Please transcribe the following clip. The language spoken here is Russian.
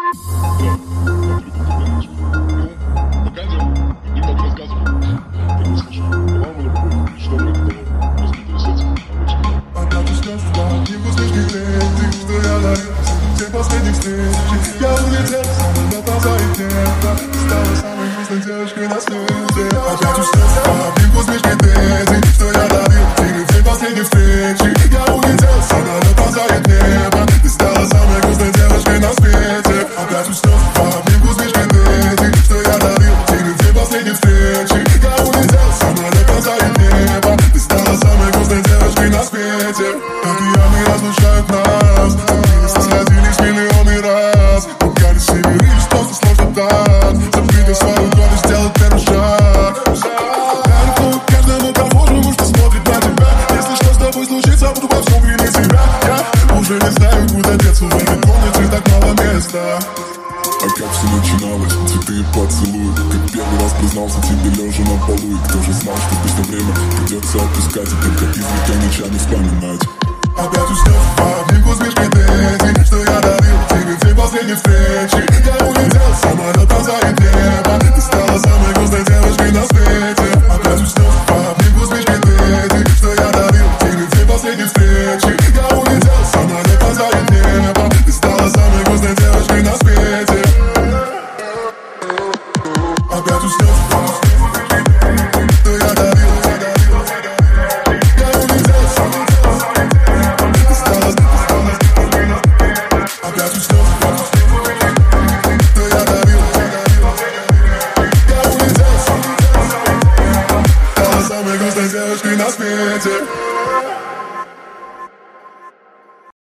Пока немного рассказывал, как вы слышали. По-моему, что мы это распределить Не послушай ты, что я ловил все последних встреч. Я улетел, самолет назовет небо. Стала самой грустной девочкой на свете. Опять устал, не усмешки ты, что я ловил все последних встреч. Я улетел, самолет назовет небо. Ты стала самой грустной девочкой на свете. Опять устал, не усмешки ты, что я ловил все последних встреч. Я улетел, самолет назовет небо. Ты стала самой грустной девочкой на свете. Океаны разлучают нас, мы сходились миллионы раз. Ругались и мирились, просто сложно так. Забыли свою гордость, сделать первый шаг. Я рискую каждому прохожему, что смотрит на тебя. Если что с тобой случится, буду во всем винить себя. Я уже не знаю, куда деться, в этой комнате так мало места. А как все начиналось, цветы и поцелуи. Как первый раз признался тебе лежа на полу. И кто же знал, что спустя время придется отпускать. И только изредка ночами вспоминать. Опять устав,